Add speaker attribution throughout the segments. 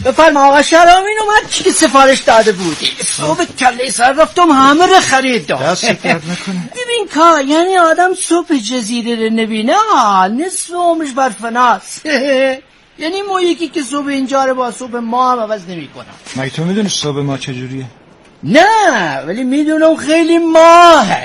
Speaker 1: بفرما آقا شرامین اومد. چی سفارش داده بودی؟ صبح کله سر رفتم همه رو خریدم.
Speaker 2: دست درد نکنه.
Speaker 1: ببین که یعنی آدم صبح جزیره رو نبینه نصف عمرش بر فناست. یعنی ما یکی که صبح اینجا رو با صبح ما هم عوض نمی کنم.
Speaker 2: مگه تو میدونی صبح ما چجوریه؟
Speaker 1: نه ولی میدونم خیلی ماهه.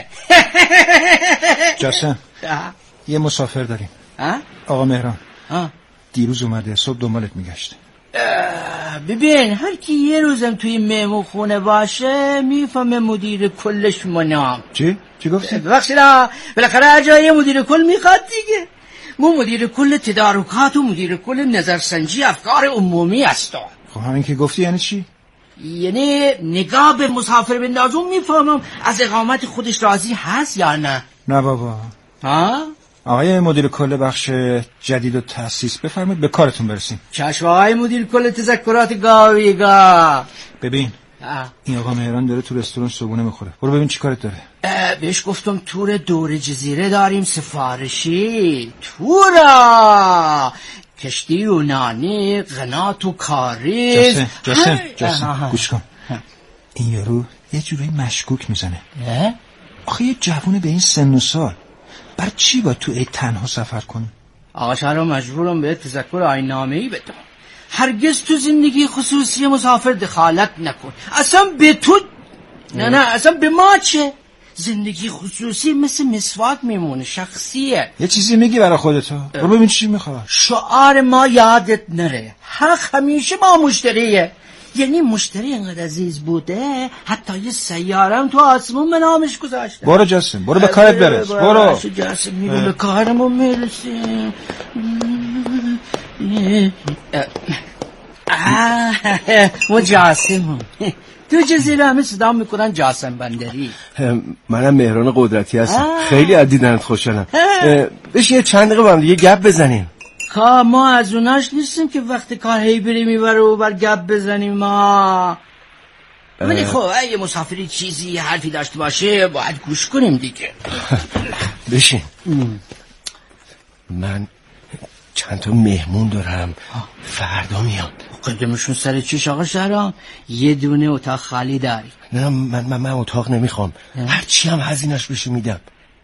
Speaker 2: جاسم یه مسافر داریم. آقا مهران دیروز اومده صبح دنبالت میگشته.
Speaker 1: ببین هر کی یه روزم توی مهمون خونه باشه میفهمه مدیر کلش منام.
Speaker 2: چی گفتی؟
Speaker 1: ببخشید بالاخره جای مدیر کل میخواد دیگه. ما مدیر کل تدارکات و مدیر کل نظرسنجی افکار عمومی هستم.
Speaker 2: خب همین که گفتی یعنی چی؟
Speaker 1: یعنی نگاه به مسافر بندازم میفهمم از اقامت خودش راضی هست یا نه.
Speaker 2: نه بابا. آقای مدیر کل بخش جدید و تأسیس بفرمایید به کارتون برسیم.
Speaker 1: چشم آقای مدیر کل تذکرات گاویگا.
Speaker 2: ببین این آقا مهران داره تو رستوران صبحونه میخوره. برو ببین چی کارت داره.
Speaker 1: بهش گفتم تور دور جزیره داریم سفارشی. تورا کشتی یونانی قنات و کاریز.
Speaker 2: جاسم گوش کن. این یارو یه جوری مشکوک میزنه. آخه یه جوونه به این سن و سال بر چی با تو تنها سفر کنی؟
Speaker 1: آقا شهرام مجبورم به تذکر آیین‌نامه‌ای بدم. هرگز تو زندگی خصوصی مسافر دخالت نکن. اصلا به تو نه اصلا به ما چه؟ زندگی خصوصی مثل مسواک میمونه شخصیه.
Speaker 2: یه چیزی میگی برای خودت؟ برو ببین چی میخواد.
Speaker 1: شعار ما یادت نره. حق همیشه با مشتریه. یعنی مشتری انقدر عزیز بوده حتی یه سیارم تو آسمون به نامش گذاشته.
Speaker 2: برو جاسم برو به کارت برس. برو
Speaker 1: جاسم میرو به کارمون میرسیم. ما جاسم تو جزیره همه صدا میکنن جاسم بندری.
Speaker 3: منم مهران قدرتی هستم. خیلی از دیدنت خوشحالم. بشین چند دقیقه با هم دیگه گپ بزنیم.
Speaker 1: ما از اوناش نیستیم که وقت کار هی بریم میبره و بر گپ بزنیم. ما ولی خب اگه مسافری چیزی حرفی داشته باشه باید گوش کنیم دیگه.
Speaker 3: بشین. من چند تا مهمون دارم فردا میام.
Speaker 1: قدمشون سر چیش آقا شهرام؟ یه دونه اتاق خالی داری؟
Speaker 3: نه من اتاق نمیخوام. هرچی هم هزینه‌اش بشه میدم.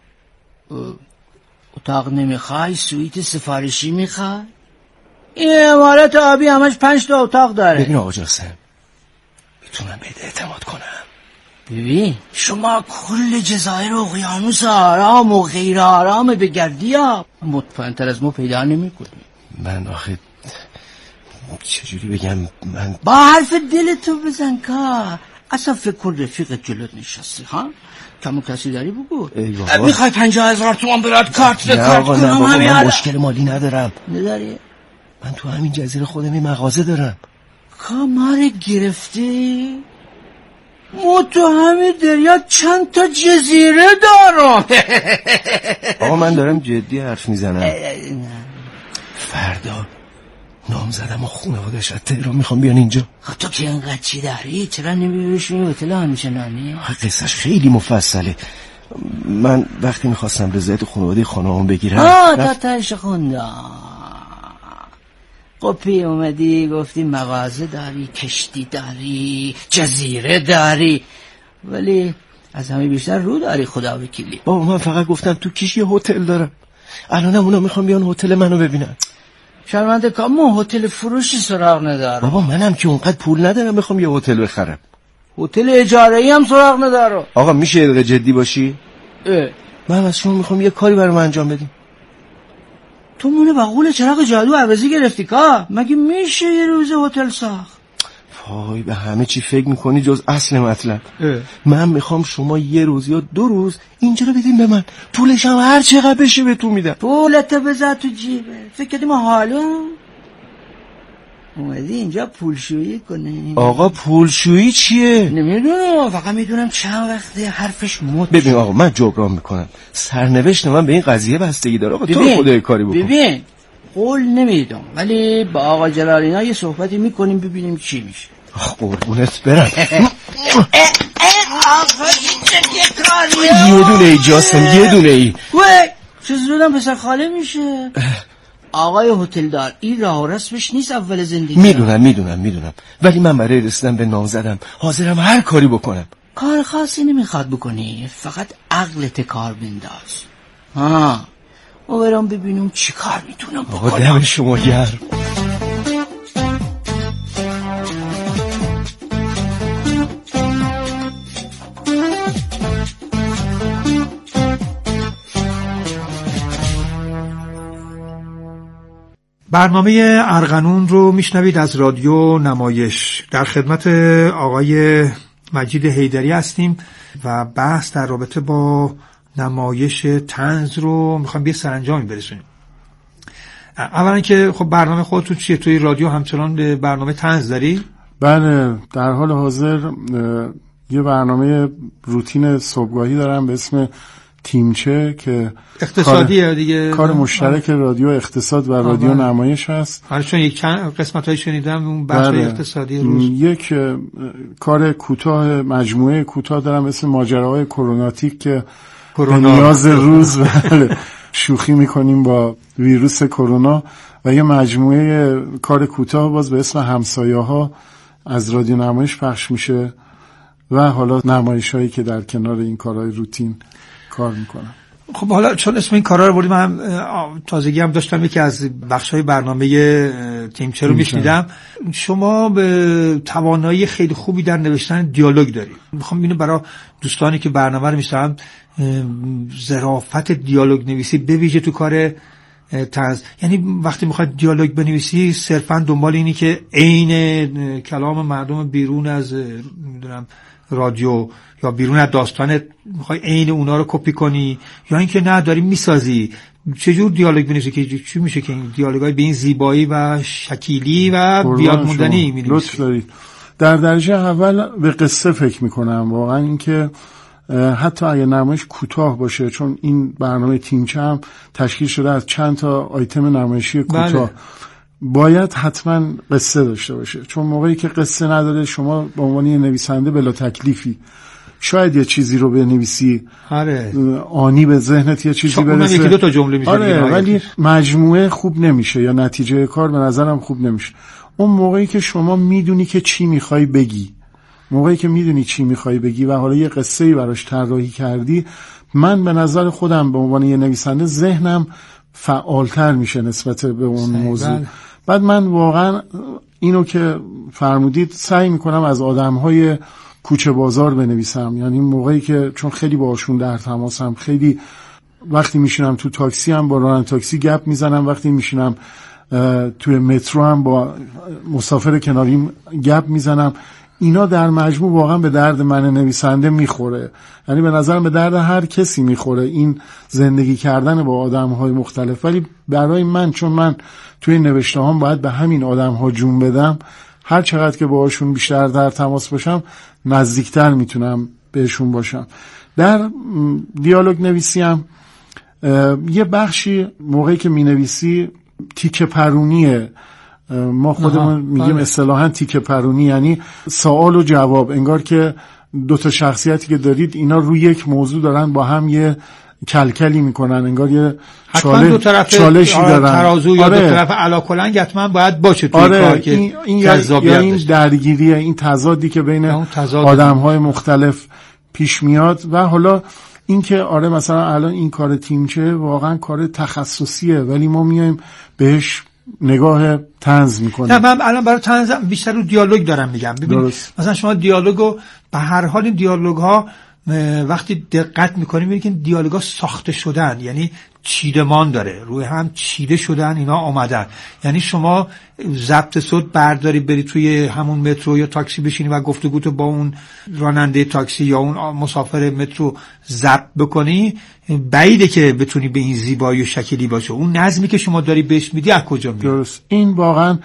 Speaker 1: اتاق نمیخوای؟ سویت سفارشی میخوای؟ این امارت آبی همش 5 تا اتاق داره.
Speaker 3: ببین آقا جاسم میتونم بهت اعتماد کنم.
Speaker 1: ببین شما کل جزایر و اقیانوس آرام و غیر آرام بگردی مطمئن‌تر از ما پیدا نمی‌کنی.
Speaker 3: من آخه چجوری بگم من
Speaker 1: با حرف دلتو بزن که اصلا فکر کن رفیقت جلوت نشستی کمو کسی داری بگو. میخوای 50,000 تومان برات کارت بکارت کنم؟
Speaker 3: نه بابا من مشکل مالی ندارم.
Speaker 1: نداری؟
Speaker 3: من تو همین جزیره خودم یه مغازه دارم.
Speaker 1: کامار گرفتی؟ ما تو همین دریا چند تا جزیره دارم.
Speaker 3: آقا من دارم جدی حرف میزنم. فردا نام زدم و خانواده‌اش از تهران میخوام بیان اینجا.
Speaker 1: تو که اینقدر چی داری؟ چرا نمیبریشونی هتل همچنانی؟
Speaker 3: قصهش خیلی مفصله. من وقتی میخواستم رضایت خانواده خانوام بگیرم
Speaker 1: تا تاش خوندم. قپی اومدی گفتی مغازه داری، کشتی داری، جزیره داری، ولی از همه بیشتر رو داری خدا وکیلی.
Speaker 3: بابا من فقط گفتم تو کیش یه هتل دارم. الانم اونا میخوام بیان هتل منو ببینن.
Speaker 1: شرمنده که ما هتل فروشی سراغ ندارم.
Speaker 3: بابا منم که اونقدر پول ندارم بخوام یه هتل بخرم.
Speaker 1: هتل اجاره‌ای هم سراغ ندارم.
Speaker 3: آقا میشه یه دقیقه جدی باشی؟ من از شما میخوام یه کاری برام انجام بدیم.
Speaker 1: تو مونه با قول چراغ جادو عوضی گرفتی که مگه میشه یه روز هتل ساخت؟
Speaker 3: وای به همه چی فکر میکنی جز اصل مطلب. من میخوام شما یه روز یا 2 روز اینجا رو بدین به من، پولش هم هر چقدر بشه بهتون میدم.
Speaker 1: پولت بذار تو جیبه. فکر کردی ما حالا اومدی اینجا پولشویی کنی؟
Speaker 3: آقا پولشویی چیه؟
Speaker 1: نمیدونم، فقط میدونم چند وقته حرفش مد.
Speaker 3: ببین آقا من جبران میکنم، سرنوشت من به این قضیه بستگی داره. آقا تو خودت کاری بکن.
Speaker 1: ببین قول نمیدم ولی با آقا جلالینا یه صحبتی میکنیم ببینیم چی میشه.
Speaker 3: قربونت برم.
Speaker 1: آقا این
Speaker 3: یه دونه ای جاسم، یه دونه ای.
Speaker 1: چه زودم پسر خاله میشه. آقای هتلدار این راه و رسمش نیست اول زندگی.
Speaker 3: میدونم ولی من برای رسیدن به نامزدم حاضرم هر کاری بکنم.
Speaker 1: کار خاصی نمیخواد بکنی، فقط عقلت کار بنداز. ما برام ببینم چی کار میتونم بکنم.
Speaker 3: آقا دم شما گرم.
Speaker 2: برنامه ارغنون رو میشنوید از رادیو نمایش. در خدمت آقای مجید حیدری هستیم و بحث در رابطه با نمایش طنز رو میخوایم به سرانجامی برسونیم. اولا که خب برنامه خودتون چیه؟ توی رادیو همچنان به برنامه طنز داری؟
Speaker 4: بله، در حال حاضر یه برنامه روتین صبحگاهی دارم به اسم تیمچه که
Speaker 2: اقتصادیه دیگه،
Speaker 4: کار مشترک رادیو اقتصاد و رادیو نمایش هست.
Speaker 2: چون یک چند قسمت‌های شنیدم اون بخش اقتصادی روز.
Speaker 4: یک کار کوتاه، مجموعه کوتاه دارم اسم ماجراهای کروناتیک که نیاز روز شوخی میکنیم با ویروس کرونا، و یه مجموعه کار کوتاه باز به اسم همسایه‌ها از رادیو نمایش پخش میشه و حالا نمایش‌هایی که در کنار این کارهای روتین کار میکنم.
Speaker 2: خب حالا چون اسم این کارا رو بردیم، من تازگی هم داشتم یکی از بخش‌های برنامه تیمچه رو میشنیدم. شما به توانایی خیلی خوبی در نوشتن دیالوگ دارید. میخوام اینو برای دوستانی که برنامه رو میشنون، ظرافت دیالوگ نویسی به ویژه تو کار طنز، یعنی وقتی میخواد دیالوگ بنویسی صرفا دنبال اینی که عین کلام مردم بیرون از نمیدونم رادیو یا بیرون از داستان میخوای عین اونا رو کپی کنی، یا اینکه نه داری میسازی؟ چجور دیالوگ بنویسی که چی میشه که این دیالوگای به این زیبایی و شکیلی و بیاد موندنی می‌نویسی؟
Speaker 4: لطف دارید. در درجه اول به قصه فکر میکنم، واقعا اینکه حتی اگه نمایش کوتاه باشه، چون این برنامه تیمچه هم تشکیل شده از چند تا آیتم نمایشی کوتاه، بله. باید حتما قصه داشته باشه، چون موقعی که قصه نداره شما به عنوان نویسنده بلا تکلیفی. شاید یه چیزی رو بنویسی آنی به ذهنت یه چیزی برسه،
Speaker 2: یکی دو تا جمله میشه،
Speaker 4: ولی مجموعه خوب نمیشه یا نتیجه کار به نظرم خوب نمیشه. اون موقعی که شما میدونی که چی میخوای بگی، موقعی که میدونی چی میخوای بگی و حالا یه قصه‌ای براش طراحی کردی، من به نظر خودم به عنوان یه نویسنده ذهنم فعالتر میشه نسبت به اون موضوع. بعد من واقعا اینو که فرمودید سعی میکنم از آدمهای کوچه بازار بنویسم، یعنی موقعی که چون خیلی باهاشون در تماسم، خیلی وقتی میشینم تو تاکسی هم با راننده تاکسی گپ میزنم، وقتی میشینم توی مترو هم با مسافر کناریم گپ میزنم، اینا در مجموع واقعا به درد من نویسنده میخوره. یعنی به نظرم به درد هر کسی میخوره این زندگی کردن با آدم‌های مختلف، ولی برای من چون من توی نوشته‌هام باید به همین آدم‌ها جون بدم، هر چقدر که باهاشون بیشتر در تماس باشم نزدیکتر میتونم بهشون باشم. در دیالوگ نویسی هم یه بخشی موقعی که مینویسی تیکه پرونیه، ما خودمون میگیم اصطلاحاً تیکه پرونی، یعنی سوال و جواب، انگار که دو تا شخصیتی که دارید اینا روی یک موضوع دارن با هم یه کلکلی میکنن، انگار یه چالشی دارن،
Speaker 2: ترازو یا دو طرف علاکلنگ حتما باید باشه توی کار که جذابیت
Speaker 4: این درگیریه، این تضادی که بین آدم‌های مختلف پیش میاد. و حالا اینکه مثلا الان این کار تیمچه واقعا کار تخصصیه، ولی ما میایم بهش نگاه طنز میکنه.
Speaker 2: نه من الان برای طنز بیشتر رو دیالوگ دارم میگم. ببین مثلا شما دیالوگو به هر حال این دیالوگ ها وقتی دقت میکنیم میبینید که دیالوگ ها ساخته شدن، یعنی چیدمان داره، روی هم چیده شدن، اینا آمدن. یعنی شما ضبط صوت برداری بری توی همون مترو یا تاکسی بشینی و گفتگوتو با اون راننده تاکسی یا اون مسافر مترو ضبط بکنی، بعیده که بتونی به این زیبایی و شکلی باشه. اون نظمی که شما داری بهش میدی از کجا میاد؟
Speaker 4: درست، این واقعا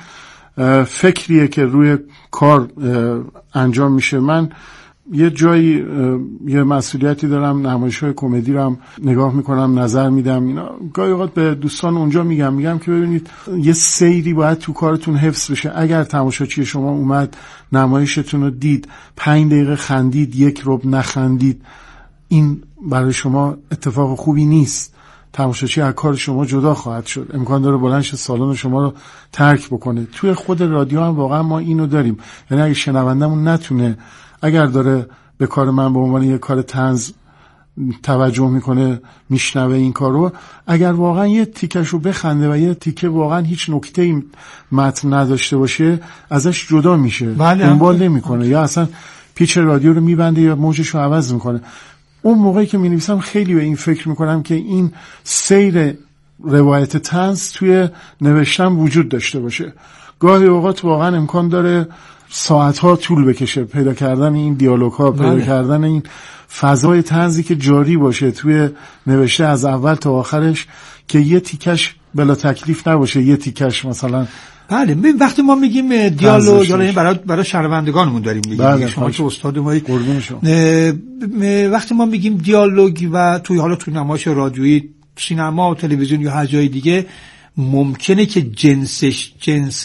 Speaker 4: فکریه که روی کار انجام میشه. من یه جایی یه مسئولیتی دارم، نمایش‌های کمدی رو هم نگاه میکنم، نظر میدم، اینا گاهی اوقات به دوستان اونجا میگم که ببینید یه سیری باید تو کارتون حفظ بشه. اگر تماشاچی شما اومد نمایشتون رو دید، 5 دقیقه خندید، 1 ربع نخندید، این برای شما اتفاق خوبی نیست. تماشاچی از کار شما جدا خواهد شد، امکان داره بلند شه سالن شما رو ترک بکنه. توی خود رادیو هم واقعا ما اینو داریم، یعنی اگه شنوندمون نتونه، اگر داره به کار من به عنوان یه کار طنز توجه میکنه، میشنوه این کارو، اگر واقعا یه تیکشو بخنده و یه تیکه واقعا هیچ نکته متن نداشته باشه ازش جدا میشه، دنبال نمیکنه یا اصلا پیچ رادیو رو میبنده یا موجش رو عوض میکنه. اون موقعی که مینویسم خیلی به این فکر میکنم که این سیر روایت طنز توی نوشتن وجود داشته باشه. گاهی اوقات واقعا امکان داره ساعتها طول بکشه پیدا کردن این دیالوگ ها، پیدا کردن این فضای طنزی که جاری باشه توی نوشته از اول تا آخرش، که یه تیکش بلا تکلیف نباشه، یه تیکش مثلا.
Speaker 2: بله، وقتی ما میگیم دیالوگ، حالا برای شنوندگانمون داریم میگیم، شما که استاد ما، وقتی ما میگیم دیالوگ و توی نمایش رادیویی، سینما و تلویزیون یا هر جای دیگه، ممکنه که جنس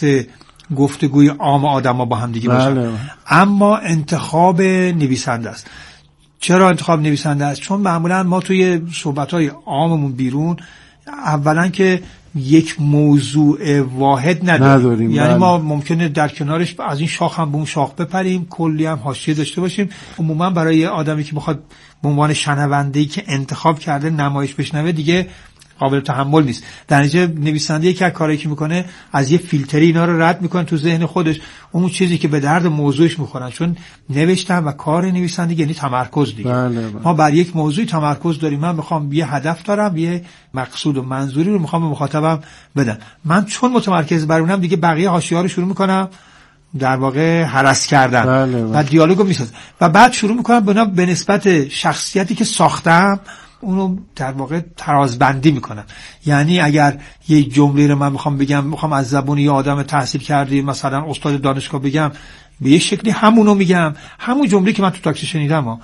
Speaker 2: گفتگوی عام آدما با هم دیگه باشه، اما انتخاب نویسنده است. چرا انتخاب نویسنده است؟ چون معمولا ما توی صحبت‌های عاممون بیرون اولا که یک موضوع واحد نداریم. یعنی ما ممکنه در کنارش از این شاخ هم به اون شاخ بپریم، کلی هم حاشیه داشته باشیم. عموما برای آدمی که بخواد به عنوان شنونده‌ای که انتخاب کرده نمایش بشنوه دیگه قابل تحمل نیست. در نتیجه نویسنده یک کاری که میکنه از یه فیلتری اینا رو رد میکنه تو ذهن خودش، اون چیزی که به درد موضوعش میخورن. چون نوشتن و کار نویسنده یعنی تمرکز دیگه. بله. ما بر یک موضوعی تمرکز داریم. من میخوام یه هدف دارم، یه مقصود و منظوری رو میخوام به مخاطبم بدم. من چون متمرکز بر اونم دیگه بقیه حاشیه‌ها رو شروع میکنم در واقع هرس کردن. بله. و دیالوگو میسازم و بعد شروع میکنم به نسبت شخصیتی که ساختم اونو در واقع ترازبندی میکنم. یعنی اگر یه جمله رو من میخوام از زبون یه آدم تحصیل کرده، مثلا استاد دانشگاه بگم، به یه شکلی همونو میگم، همون جمله که من تو تاکسی شنیدم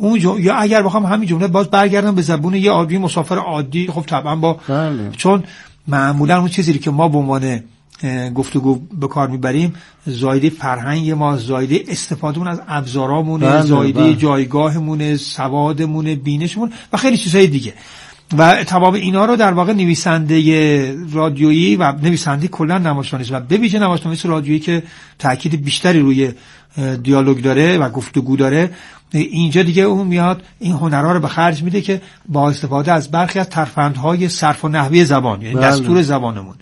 Speaker 2: یا اگر بخوام همین جمله باز برگردم به زبون یه آدمی مسافر عادی، خب طبعا چون معمولا اون چیزی که ما به عنوان گفتگو به کار میبریم زایده فرهنگ ما، زایده استفادهمون از ابزارامونه، زایده جایگاهمونه، سوادمونه، بینشمون و خیلی چیزهای دیگه. و تمام اینا رو در واقع نویسنده رادیویی و نویسنده کلا نمایشنامه‌نویس و به ویژه نمایشنامه‌نویس رادیویی که تاکید بیشتری روی دیالوگ داره و گفتگو داره، اینجا دیگه اون میاد این هنرها رو به خرج میده که با استفاده از برخی از ترفندهای صرف و نحوی زبان، یعنی دستور زبانمون،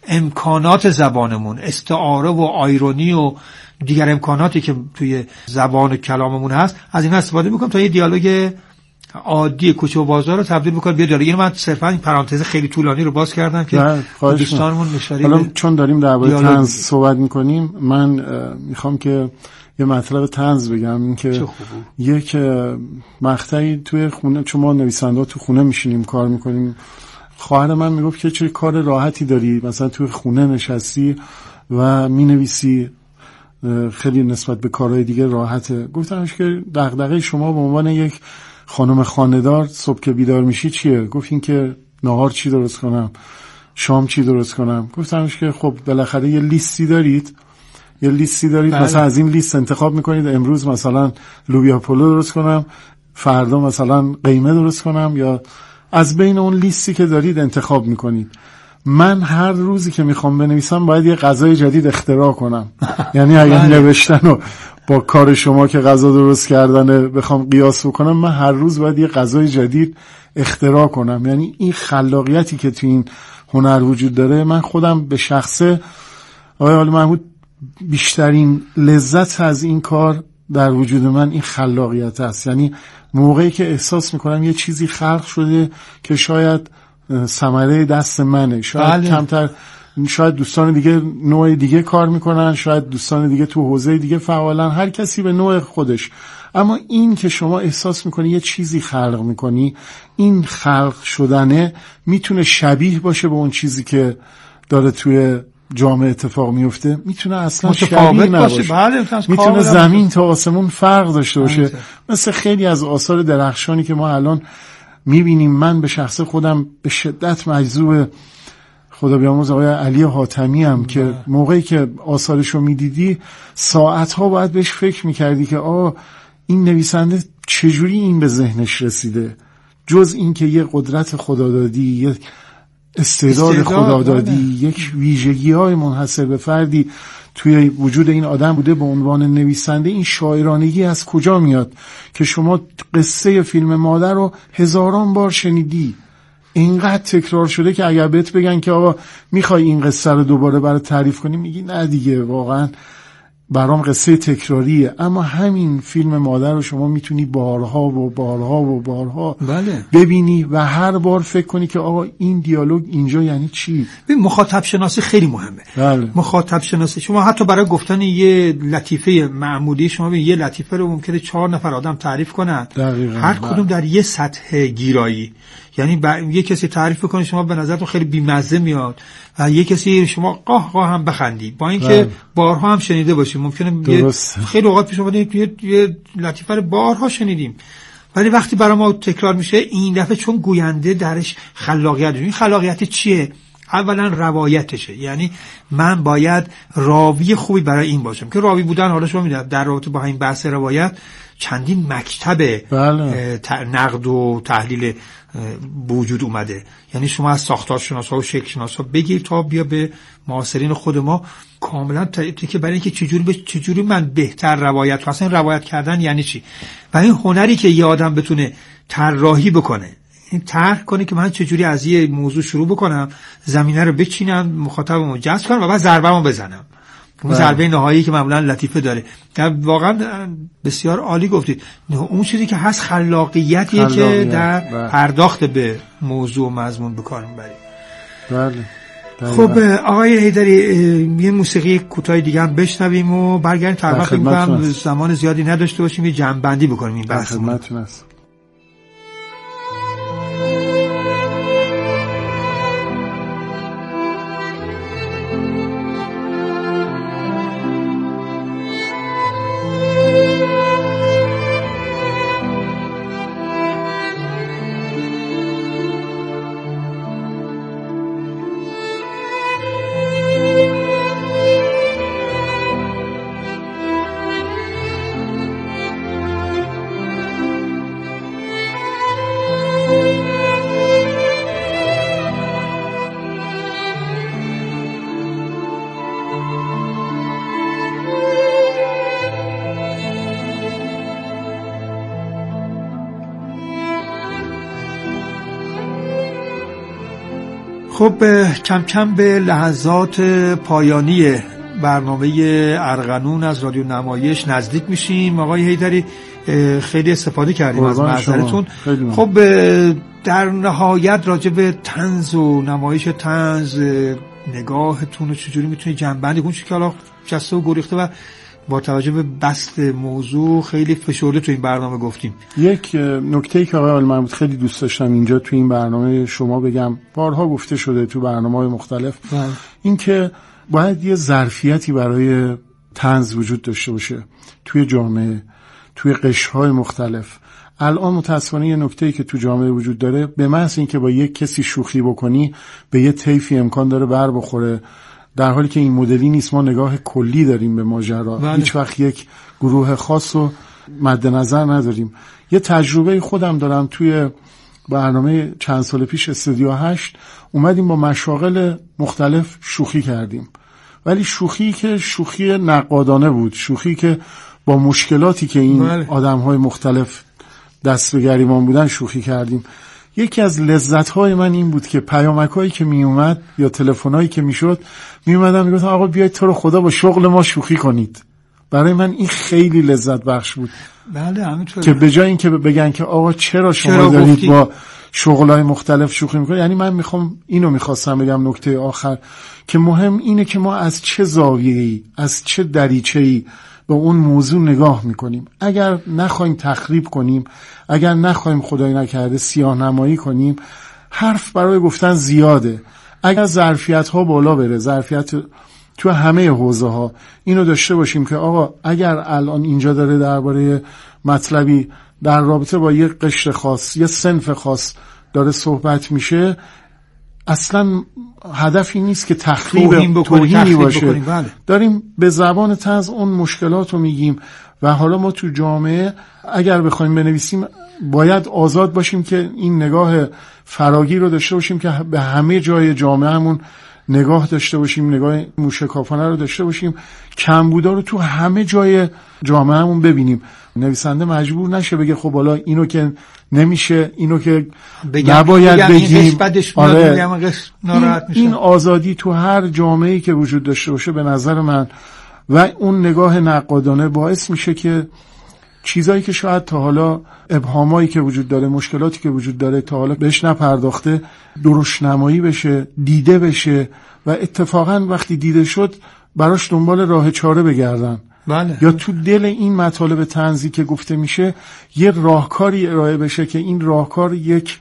Speaker 2: امکانات زبانمون، استعاره و آیرونی و دیگر امکاناتی که توی زبان و کلاممون هست، از این استفاده میکنم تا یه دیالوگ عادی کوچه و بازار رو تبدیل بکنم به دیالوگ. من صرفا این پرانتز خیلی طولانی رو باز کردم که دوستانمون اشاره
Speaker 4: حالا چون داریم درباره طنز صحبت میکنیم، من میخوام که یه مطلب طنز بگم. این که یک مقطعی توی خونه، چون ما نویسنده تو خونه میشینیم کار میکنیم، خواهر من میگفت که چه کار راحتی داری، مثلا توی خونه نشستی و مینویسی، خیلی نسبت به کارهای دیگه راحته. گفتمش که دغدغه شما به عنوان یک خانم خانه‌دار صبح که بیدار میشی چیه؟ گفت این که نهار چی درست کنم، شام چی درست کنم. گفتمش که خب بالاخره یه لیستی دارید بله. مثلا از این لیست انتخاب میکنید امروز مثلا لوبیا پلو درست کنم، فردا مثلا قیمه درست کنم، یا از بین اون لیستی که دارید انتخاب میکنید. من هر روزی که میخوام بنویسم باید یه غذای جدید اختراع کنم. یعنی اگر نوشتن و با کار شما که غذا درست کردن بخوام قیاس بکنم، من هر روز باید یه غذای جدید اختراع کنم. یعنی این خلاقیتی که تو این هنر وجود داره، من خودم به شخصه آقای محمود بیشترین لذت از این کار در وجود من این خلاقیت است. یعنی موقعی که احساس میکنم یه چیزی خلق شده که شاید ثمره دست منه، شاید کمتر، شاید دوستان دیگه نوع دیگه کار میکنن، شاید دوستان دیگه تو حوزه دیگه فعالن، هر کسی به نوع خودش، اما این که شما احساس میکنی یه چیزی خلق میکنی، این خلق شدنه میتونه شبیه باشه به اون چیزی که داره توی جامعه اتفاق میفته، میتونه اصلا شبیه نباشه، میتونه زمین تا آسمون فرق داشته باشه. مثل خیلی از آثار درخشانی که ما الان میبینیم. من به شخص خودم به شدت مجذوب خدا بیامرز آقای علی حاتمی هم که موقعی که آثارشو میدیدی ساعتها باید بهش فکر میکردی که این نویسنده چجوری این به ذهنش رسیده، جز این که یه قدرت خدادادی، یک استعداد خدادادی، یک ویژگی‌های منحصر به فردی توی وجود این آدم بوده به عنوان نویسنده، این شاعرانگی از کجا میاد که شما قصه فیلم مادر رو هزاران بار شنیدی، اینقدر تکرار شده که اگر بهت بگن که آقا میخوای این قصه رو دوباره برای تعریف کنی، میگی نه دیگه، واقعا برام قصه تکراریه. اما همین فیلم مادر رو شما میتونی بارها و بارها و بارها ببینی و هر بار فکر کنی که آقا این دیالوگ اینجا یعنی چی.
Speaker 2: مخاطب شناسی خیلی مهمه. مخاطب شناسی، شما حتی برای گفتن یه لطیفه معمولی، شما یه لطیفه رو ممکنه 4 نفر آدم تعریف کنن، هر کدوم در یه سطح گیرایی. یعنی یه کسی تعریف کنه شما به نظرتون خیلی بی‌مزه میاد و یه کسی شما قاه قاه هم بخندی، با اینکه بارها هم شنیده باشیم. ممکنه خیلی اوقات پیش اومده یه لطیفه رو بارها شنیدیم، ولی وقتی برای ما تکرار میشه این دفعه چون گوینده درش خلاقیت داره. این خلاقیت چیه؟ اولا روایتشه، یعنی من باید راوی خوبی برای این باشم که راوی بودن، حالا شما میدونید در رابطه با این بحث روایت چندین مکتب نقد و تحلیل وجود اومده. یعنی شما از ساختارشناسا و شکلشناسا بگیر تا بیا به معاصرین خود ما، کاملا که برای اینکه چجوری من بهتر روایت کنم. اصلا روایت کردن یعنی چی؟ و این هنری که یه آدم بتونه طراحی بکنه، این طرح کنه که من چجوری از یه موضوع شروع بکنم، زمینه رو بچینم، مخاطبمو جذب کنم و بعد ضربه‌مو بزنم. اون ضربه نهایی که معمولا لطیفه داره. واقعا بسیار عالی گفتید. اون چیزی که هست خلاقیتیه که در پرداخت به موضوع و مضمون به کار میبرید. خب آقای حیدری، یه موسیقی کوتاه دیگه هم بشنویم و برگردیم. تقریبا فکر می‌کنم زمان زیادی نداشته باشیم، یه جمع‌بندی بکنیم این بحثمون. خب کم کم به لحظات پایانی برنامه ارغنون از رادیو نمایش نزدیک میشیم. آقای حیدری خیلی استفاده کردیم از معذرتون. خب در نهایت راجع به طنز و نمایش طنز نگاهتون رو چجوری میتونید جمع‌بندی کنید که حالا جسته و گریخته و با توجه به بست موضوع خیلی فشرده تو این برنامه گفتیم.
Speaker 4: یک نکته‌ای که آقای محمود خیلی دوست داشتم اینجا تو این برنامه شما بگم، بارها گفته شده تو برنامه‌های مختلف، این که باید یه ظرفیتی برای طنز وجود داشته باشه توی جامعه، توی قشرهای مختلف. الان متاسفانه یه نکته‌ای که تو جامعه وجود داره، به محض اینکه با یک کسی شوخی بکنی به یه طیفی امکان داره بر بخوره، در حالی که این مدلی نیست. ما نگاه کلی داریم به ماجرا، هیچ وقت یک گروه خاص رو مد نظر نداریم. یه تجربه خودم دارم، توی برنامه چند سال پیش استودیو 8 اومدیم با مشاغل مختلف شوخی کردیم، ولی شوخی که شوخی نقادانه بود، شوخی که با مشکلاتی که این آدم‌های مختلف دست به گریبان بودن شوخی کردیم. یکی از لذت‌های من این بود که پیامک‌هایی که می اومد یا تلفن‌هایی که میشد، می اومدن میگفتن آقا بیاید تو رو خدا با شغل ما شوخی کنید. برای من این خیلی لذت بخش بود.
Speaker 2: بله همینطوره.
Speaker 4: که به جای اینکه بگن که آقا چرا شما دارید با شغل‌های مختلف شوخی می‌کنید، یعنی من میخواستم بگم نکته آخر که مهم اینه که ما از چه زاویه‌ای، از چه دریچه‌ای به اون موضوع نگاه میکنیم. اگر نخوایم تخریب کنیم، اگر نخوایم خدای نکرده سیاه نمایی کنیم، حرف برای گفتن زیاده. اگر ظرفیت ها بالا بره، ظرفیت تو همه حوزه ها اینو داشته باشیم که آقا اگر الان اینجا داره درباره مطلبی در رابطه با یک قشر خاص، یک صنف خاص داره صحبت میشه، اصلا هدفی نیست که توهینی باشه.
Speaker 2: بله.
Speaker 4: داریم به زبان طنز اون مشکلات رو میگیم و حالا ما تو جامعه اگر بخوایم بنویسیم باید آزاد باشیم که این نگاه فراگیر رو داشته باشیم که به همه جای جامعهمون نگاه داشته باشیم، نگاه موشکافانه رو داشته باشیم، کمبودا رو تو همه جای جامعهمون ببینیم. نویسنده مجبور نشه بگه خب حالا اینو که نمیشه، اینو که نباید بگیم. آره. این آزادی تو هر جامعه‌ای که وجود داشته باشه به نظر من و اون نگاه نقادانه باعث میشه که چیزایی که شاید تا حالا ابهامایی که وجود داره، مشکلاتی که وجود داره تا حالا بهش نپرداخته درشت‌نمایی بشه، دیده بشه و اتفاقا وقتی دیده شد براش دنبال راه چاره بگردن.
Speaker 2: بله.
Speaker 4: یا تو دل این مطالب طنزی که گفته میشه یه راهکاری ارائه بشه که این راهکار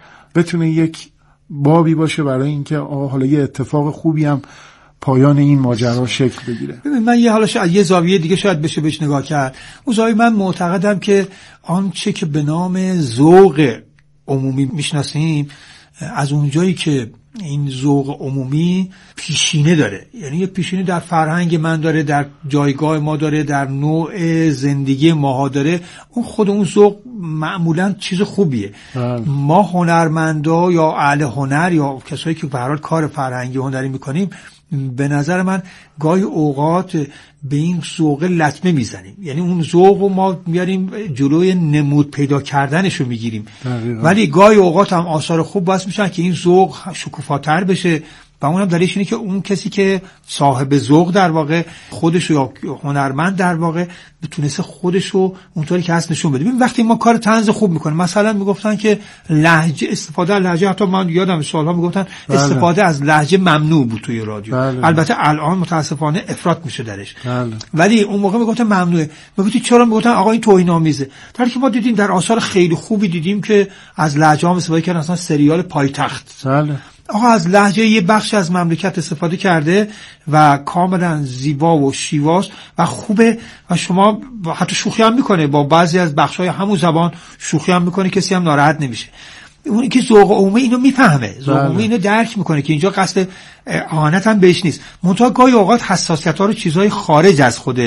Speaker 4: بتونه یک بابی باشه برای اینکه حالا یه اتفاق خوبی هم پایان این ماجرا شکل بگیره.
Speaker 2: ببین من یه زاویه دیگه شاید بشه بهش نگاه کرد. اون زاویه من معتقدم که آنچه که به نام ذوق عمومی میشناسیم از اونجایی که این ذوق عمومی پیشینه داره، یعنی یه پیشینه در فرهنگ من داره، در جایگاه ما داره، در نوع زندگی ماها داره، اون خود اون ذوق معمولا چیز خوبیه. ما هنرمندا یا اهل هنر یا کسایی که به هر حال کار فرهنگی هنری میکنیم به نظر من گاهی اوقات به این ذوق لطمه میزنیم، یعنی اون ذوق رو ما میاریم جلوی نمود پیدا کردنش رو میگیریم، ولی گاهی اوقات هم آثار خوب باعث میشن که این ذوق شکوفاتر بشه و اونم دلیلش اینه که اون کسی که صاحب ذوق در واقع خودش یا هنرمند در واقع بتونسته خودش رو اونطوری که هست نشون بده. ببین وقتی ما کار طنز خوب میکنیم، مثلا میگفتن که لهجه، استفاده از لهجه، حتی من یادم سالها میگفتن استفاده از لهجه ممنوع بود توی رادیو. البته الان متاسفانه افراط میشه درش، ولی اون موقع میگفتن ممنوعه. میگفتی چرا؟ میگفتن آقا این توهین آمیزه. در حالی که ما دیدیم در آثار خیلی خوبی دیدیم که از لهجه ها استفاده کردن، مثلا سریال پایتخت آقا از لهجه یه بخش از مملکت استفاده کرده و کاملا زیبا و شیواست و خوبه و شما حتی شوخی هم میکنه با بعضی از بخشای همون زبان، شوخی هم میکنه، کسی هم ناراحت نمیشه. اونی که ذوق عمومی اینو میفهمه، ذوق عمومی اینو درک میکنه که اینجا قصد اهانت هم بهش نیست. منتها گاهی اوقات حساسیت‌ها رو چیزای خارج از خود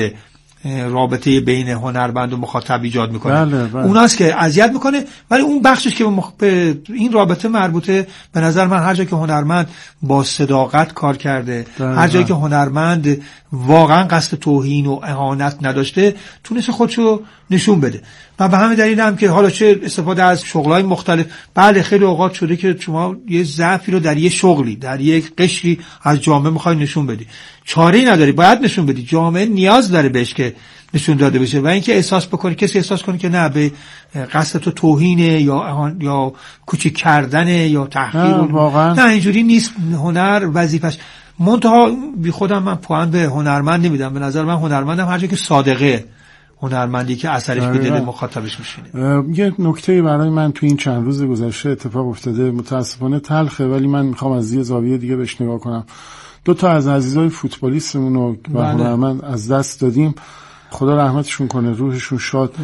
Speaker 2: رابطه بین هنرمند و مخاطب ایجاد میکنه. اوناست که اذیت میکنه، ولی اون بخشش که به این رابطه مربوطه، به نظر من هر جا که هنرمند با صداقت کار کرده، هر جایی که هنرمند واقعا قصد توهین و اهانت نداشته، تونسته خودشو نشون بده. و به همین دلیل هم که حالا چه استفاده از شغلای مختلف، بله خیلی اوقات شده که شما یه ضعفی رو در یه شغلی، در یک قشری از جامعه میخوای نشون بدی، چاره‌ای نداری، باید نشون بدی، جامعه نیاز داره بهش که نشون داده بشه و اینکه احساس بکنی، کسی احساس کنه که نه به قصد تو توهینه یا کوچیک کردنه یا تحقیر، نه اینجوری نیست. هنر وظیفش. منتها بی خودم من پوان به هنرمند نمیدم. به نظر من هنرمندم هر جا که صادقه، هنرمندی که اثرش به دل مخاطبش میشینه.
Speaker 4: یه نکته برای من تو این چند روز گذشته اتفاق افتاده، متاسفانه تلخه، ولی من میخوام از یه زاویه دیگه بهش نگاه کنم. 2 از عزیزای فوتبالیستمون رو و هنرمند از دست دادیم، خدا رحمتشون کنه، روحشون شاد.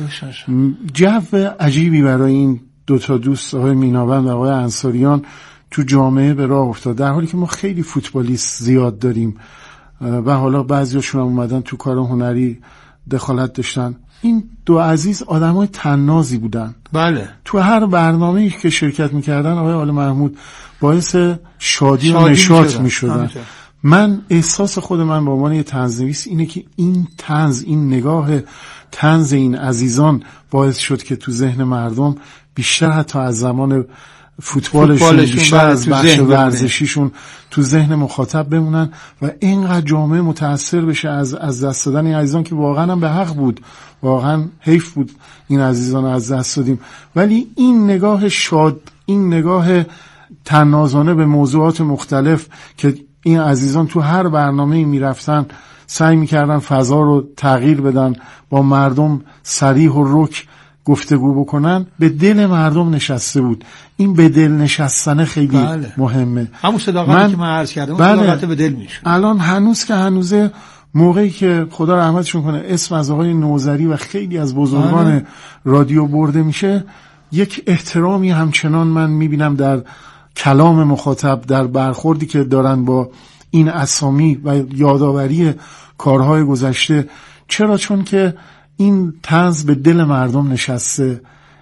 Speaker 4: جو عجیبی برای این 2 دوست، آقای میناوند و آقای انصاریان، تو جامعه به راه افتاد، در حالی که ما خیلی فوتبالیست زیاد داریم و حالا بعضیاشون هم اومدن تو کار هنری دخالت داشتن. این 2 عزیز آدمای طنازی بودن.
Speaker 2: بله.
Speaker 4: تو هر برنامه‌ای که شرکت می‌کردن آقای آل محمود باعث شادی و نشاط می‌شدن. من احساس خود من به عنوان یه طنزنویس اینه که این طنز، این نگاه طنز این عزیزان باعث شد که تو ذهن مردم بیشتر حتی از زمان فوتبالشون بیشتر از بخش ورزشیشون تو ذهن مخاطب بمونن و اینقدر جامعه متاثر بشه از دست دادن این عزیزان که واقعا هم به حق بود، واقعا حیف بود این عزیزان از دست دادیم. ولی این نگاه شاد، این نگاه طنازانه به موضوعات مختلف که این عزیزان تو هر برنامه‌ای میرفتن سعی میکردن فضا رو تغییر بدن، با مردم صریح و رک گفتگو بکنن، به دل مردم نشسته بود. این به دل نشستن خیلی مهمه.
Speaker 2: همون صداقتی که من عرض کردم، اون صداقت به دل میشه.
Speaker 4: الان هنوز که هنوزه، موقعی که خدا رحمتشون کنه اسم از آقای نوذری و خیلی از بزرگان رادیو برده میشه، یک احترامی همچنان من میبینم در کلام مخاطب، در برخوردی که دارن با این اسامی و یادآوری کارهای گذشته. چرا؟ چون که این طنز به دل مردم نشسته.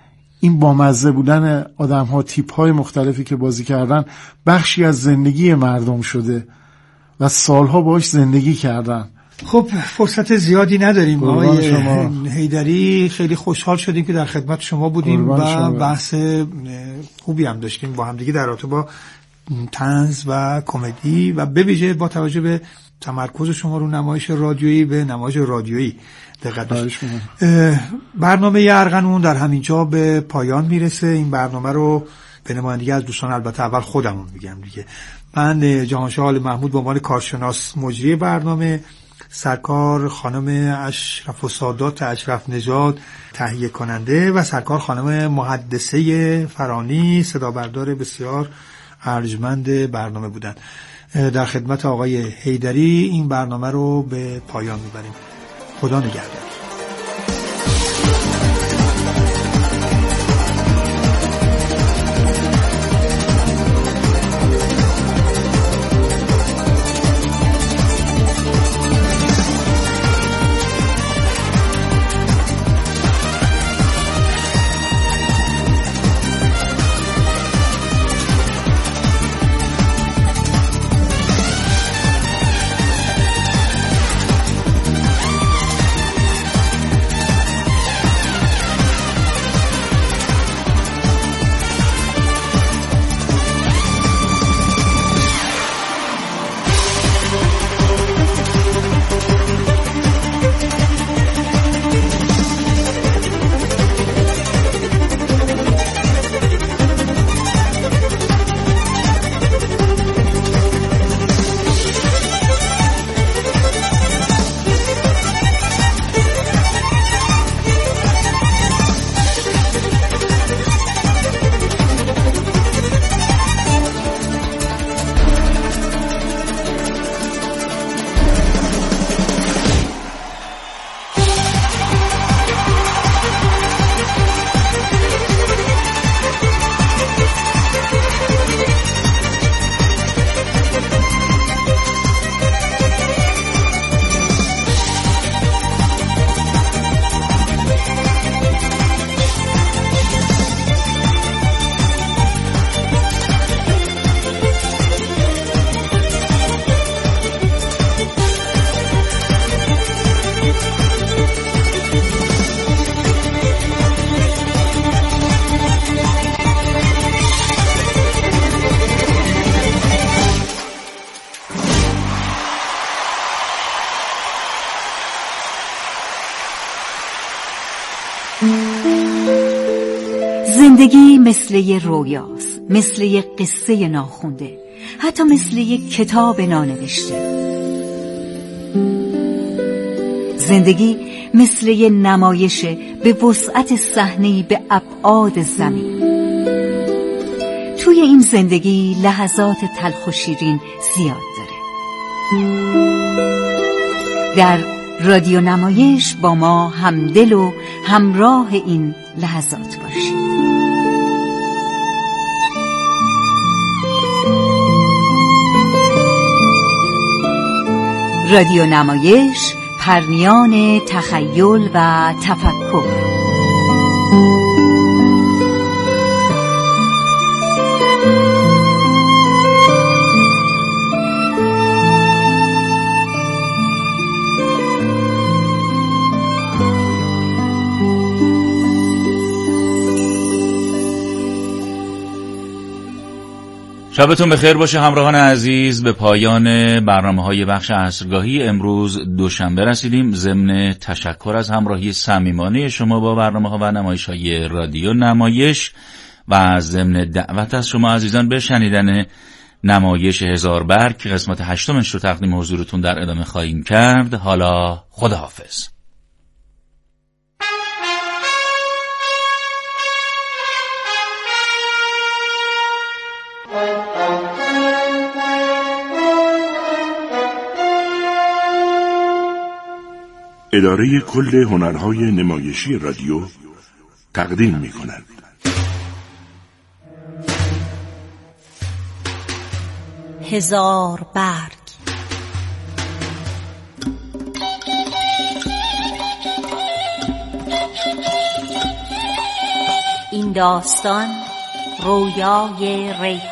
Speaker 4: این بامزه بودن آدم‌ها، تیپ‌های مختلفی که بازی کردن بخشی از زندگی مردم شده و سالها باهاش زندگی کردن.
Speaker 2: خب فرصت زیادی نداریم. آقای حیدری خیلی خوشحال شدیم که در خدمت شما بودیم و بحث خوبی هم داشتیم با هم دیگه در رابطه با طنز و کمدی و به ویژه با توجه به تمرکز شما رو نمایش رادیویی به نمایش رادیویی دقت داشتیم. برنامه ارغنون در همین جا به پایان میرسه. این برنامه رو به نمایندگی از دوستان، البته اول خودمون میگم دیگه، من جهانشاه آل محمود به عنوان کارشناس مجری برنامه، سرکار خانم اشرف السادات اشرف نژاد تهیه کننده و سرکار خانم محدثه فرانی صدا بردار بسیار ارجمند برنامه بودن. در خدمت آقای حیدری این برنامه رو به پایان میبریم. خدا نگهدار.
Speaker 5: زندگی مثل یه رویاست، مثل یه قصه ناخونده، حتی مثل یه کتاب نانوشته. زندگی مثل یه نمایشه به وسعت صحنه‌ای به ابعاد زمین. توی این زندگی لحظات تلخ و شیرین زیاد داره. در رادیو نمایش با ما همدل و همراه این لحظات باشید. رادیو نمایش، پرنیان تخیل و تفکر.
Speaker 6: شبتون بخیر باشه همراهان عزیز. به پایان برنامه‌های بخش عصرگاهی امروز دوشنبه رسیدیم. ضمن تشکر از همراهی صمیمانه شما با برنامه‌ها و نمایش‌های رادیو نمایش و ضمن دعوت از شما عزیزان به شنیدن نمایش هزار برگ که قسمت 8 رو تقدیم حضورتون در ادامه خواهیم کرد. حالا خداحافظ.
Speaker 7: اداره کل هنرهای نمایشی رادیو تقدیم می‌کند.
Speaker 5: هزار برگ. این داستان رویای ریحان